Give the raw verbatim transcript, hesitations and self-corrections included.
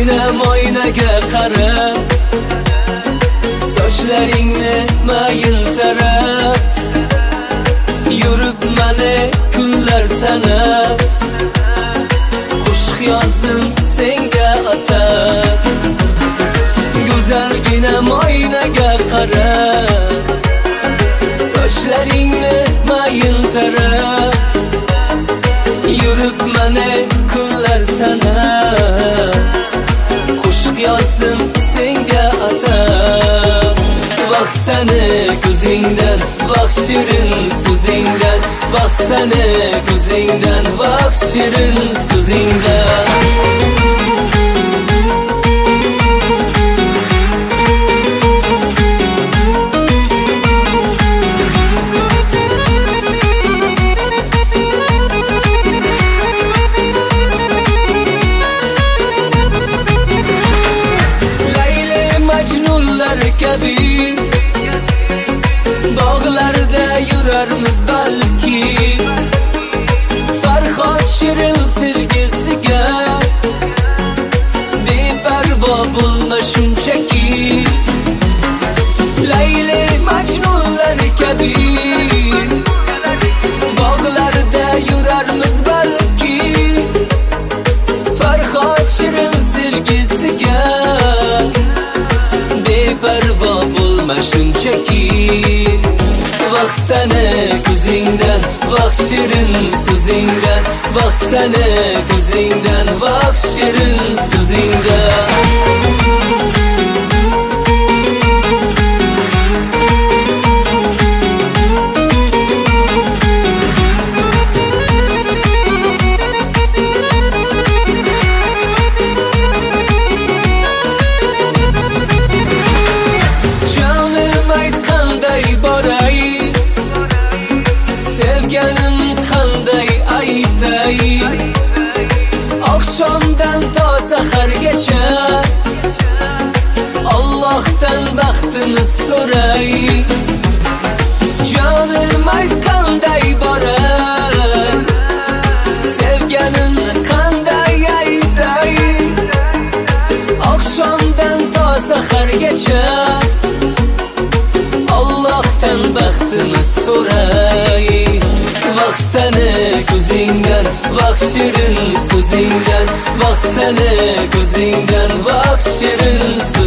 Güzelgina moynaga qarab, sochlaringni mayin tarab, yuribman kunlar sanab, qo'shiq yozdim senga atab. Güzelgina moynaga qarab, sochlaringni mayin tarab, yuribman kunlar sanab, qo'shiq yozdim senga atab. Vaqt sani ko'zingdan, vaqt shirin so'zingdan, vaqt sani ko'zingdan, vaqt shirin so'zingdan. Kabi bog'larda yurarmiz balki, Farhod shirin sevgisiga beparvo bo'lma shunchaki. Layli Majnunlar kabi bog'larda yurarmiz balki, Farhod shirin sevgisiga beparvo bo'lma shunchaki. Vaqt sani ko'zingdan, vaqt shirin so'zingdan, vaqt sani ko'zingdan, vaqt shirin so'zingdan. Sevganim qanday aytay, oqshomdan to sahargacha Allohdan baxtini so'ray. Jonim ayt qanday borar, sevganim qanday aytay, oqshomdan to sahargacha Allohdan baxtini so'ray. Vaqt sani ko'zingdan, vaqt shirin so'zingdan, vaqt sani ko'zingdan, vaqt shirin so'zingdan.